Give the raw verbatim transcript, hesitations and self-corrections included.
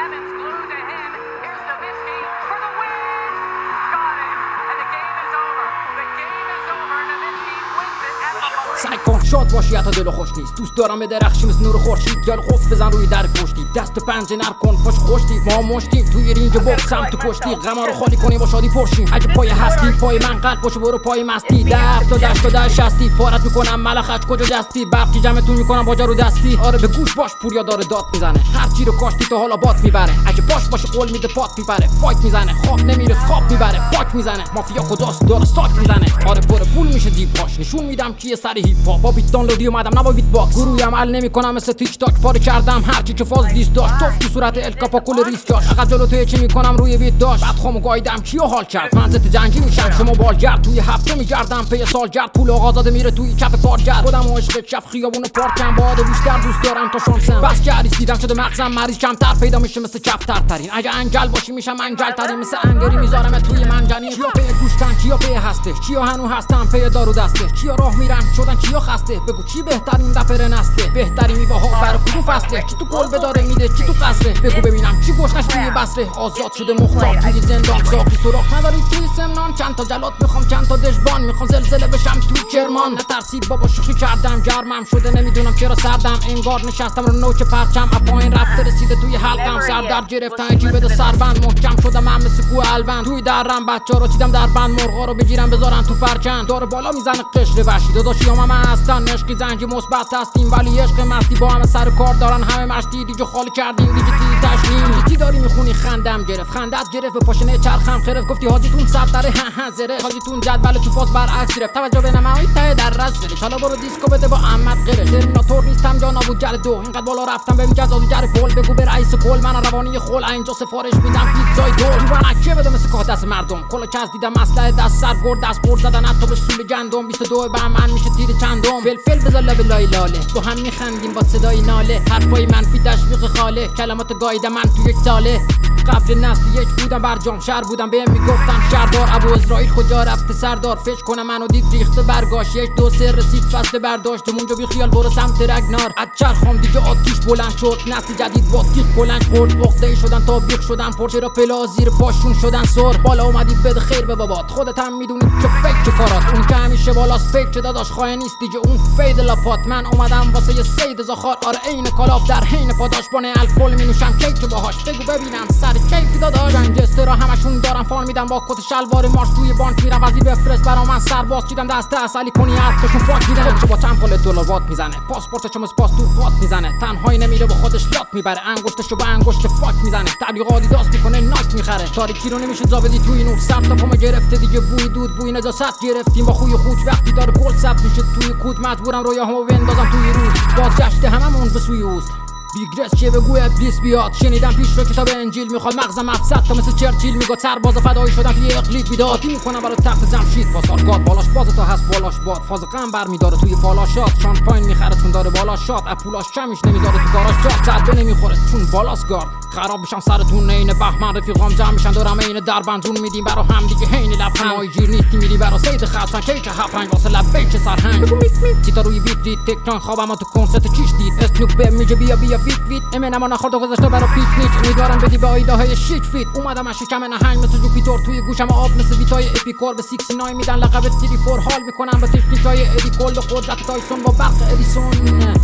Evans glued to him. Here's Nowitzki for the win. Got it. And the game is over. The game is over. Nowitzki wins it at the buzzer. سعی کن شاد باشی حتی دل خوش نیست. دوست دارم به درخشی مثل نور خورشید. گل قفل بزن روی در پشتی. دست پنجه نر کن پاش خوشتی. ما مشتیم توی رینگ بوکس سمت کشتی. غما رو خالی کنی با شادی پرشیم. اگه پای هستی پای من قلب باشه برو پای مستی. ده تا دشت تا ده شستی. پارت میکنم ملخش کجا دستی. برقی جمعتون میکنم با جارو دستی. آره به گوش باش پوریا داره داد میزنه. هر چی رو کاشتی تو حالا بات میبره. اگه باش باشه قول میده پات میبره. فایت میزنه خواب نمیره خواب میبره. پاک میزنه مافیا کجاست داره ساک میزنه. آره پر پول میشه دیپاش. نشون میدم کیه سر هیپ هاپ. با بیت دانلودی اومدم نه با بیت باکس. گروهی عمل نمیکنم مثل تیک تاک. پاره کردم هر چی که فاز دیس داشت. توف تو صورت الکاپا کل ریس جاش. عقب جلو تو چی میکنم روی بیت داش. بعد خامو گایدم کیو حال کرد. من زت جنگی میشم شما بالگرد. توی هفته میگردم پی سالگرد. پول آزاده میره توی کف کارگر. خودم عشق چف خیابون پارکم. باد بیشتر دوست دارم تا شانسم. بس که عریض دیدم شده مغزم مریض کمتر پیدا میشه مثل کفتر ترین. اگه انگل باشی میشم انگل ترین. مثل انگری میذارم توی منجنی. چیا پی گوشتن چیا پی هسته. چیا هنو هستن پی دارو دسته. چیا راه میرن شدن چیا خسته. بگو چی بهترین رپر نسله. بهترین میوه‌ها برای کدوم فصله. چی تو گل بداره میده چی تو قصره. بگو ببینم چی گوشنش توی بصره. آزاد شده مختار توی زندان. ساقی سوراخ نداری توی سمنان. چند تا جلاد میخوام چند تا دژبان. میخوام زلزله بشم توی کرمان. نترسید بابا شوخی کردم گرمم شده نمیدونم چرا سردم. انگار نشستم رو نوک پرچم. از پایین رفته رسیده توی حلقم. سر در گرفتن کی بده سربند. محکم شدم من مثل کوه الوند. توی درم بچا رو چیدم در بند. مرغا رو بگیرم بذارن تو پرچم. داره بالا میزنه قشر وحشی. داداشیام هم هستن عشقی زنجی مثبت هستیم ولی عشق مستی با همه سر کار دارن. همه مشتی دیگه خالی کردیم دیگه تی تشنیم. چی داری میخونی خندم گرفت. خندت گرفت به پاشنه چرخم خرف. گفتی حاجیتون سر داره ها ها زره. حاجیتون جدول تو فاز برعکس گرفت. توجه به نمای ته در رس زره. حالا برو دیسکو بده با احمد قرش. ترمیناتور نیستم جا نابود جل دو. اینقدر بالا رفتم به میگه جادوگر پل. بگو به رئیس کل من روانی خل. اینجا سفارش میدم پیتزای دور. دیوانه بده مثل کاه دست مردم. کلا چز دیدم مسئله دست سر گرد دست برد زدن حتی به سول گندم. بیست و دو بهمن میشه تیر چندم. فلفل بذار لب لای لاله. با هم میخندیم با صدای ناله. حرفای منفی تشویق خاله. کلمات گاییدم من تو یک ساله. قبل نسل یک بودم برجام شهر بودم بهم میگفتن شهردار. ابو اسرائیل کجا رفته سردار. فکر کنم منو دید ریخته برگاش. یک دو سه رسید فصل برداشت. اونجا بی خیال برو سمت رگنار. از چرخام دیگه آتیش بلند شد. نسل جدید با تیغ بلند خورد. عقده‌ای شدن تا بیخ شدن پر. چرا پلا زیر پاشون شدن سر. بالا اومدی بده خیر به بابات. خودت هم میدونی چه فکر کارات. اون که همیشه بالاست فکر چه داداش خواهی نیست دیگه اون فید لاپات. من اومدم واسه یه سید زخار. آره عین کالاف در حین پاداش. بانه الکل مینوشم کیک باهاش. بگو ببینم سر کیف داداش. گنگسترها همشون دارن فان میدن با کت شلوار مارش. توی بانک میرم وزیر بفرست برا من سرباز. چیدم دست اصلی کنی حرفشون فاک میدن. خودشو با چند پول دلار وات میزنه. پاسپورتشو مس پاس تو پات میزنه. تنهایی نمیره با خودش لات میبره. انگشتشو با انگشت فاک میزنه. تبلیغاتی داست میکنه ناک میخره. تاریکی رو نمیشه زابدی توی نور. سر تا پامو گرفته دیگه بوی دود بوی نجاست گرفتیم. با خوی خوک وقتی داره گل سبز میشه توی کود. مجبورم رویاهامو بندازم توی رود. بازگشت هممون به سوی اوست. بیگرس چه بگو ابلیس بیاد. شنیدم پیش رو کتاب انجیل میخواد مغزم افسد تا مثل چرچیل میگه سرباز فدایی شدم توی اقلیت بیداد. میکنم برای تخت جمشید با سالگاد. بالاش باز تا هست بالاش باد. فاز غم برمیداره توی فالاشات. شامپاین میخره چون داره بالا شات. اپولاش کمیش نمیذاره تو کاراش جات. ضربه نمیخوره چون بالاس گارد. خراب میشم سرتون عین بهمن. رفیقام جمع میشن دورم عین دربند. جون میدیم برا هم دیگه عین لبخند. مای گیر نیستی میری برا سید خرسن. کیک هفنگ واسه لبیک سرهنگ. بگو میک میک چیتا روی بیت ریت تکنان. خوابم تو کنسرت چیش دید. اسنوپ به میگه بیا بیا ویت ویت. امنم نخورد و گذاشته برا پیکنیک. امیدوارم بدی به آیده های شیک فیت. اومدم از شکم نهنگ مثل جوپیتر. توی گوشم آب مثل بیتای اپیکور. به سیکس نای میدن لقب تیری فور. حال میکنم با تکنیکای ادی کل. قدرت تایسون با برق ادیسون.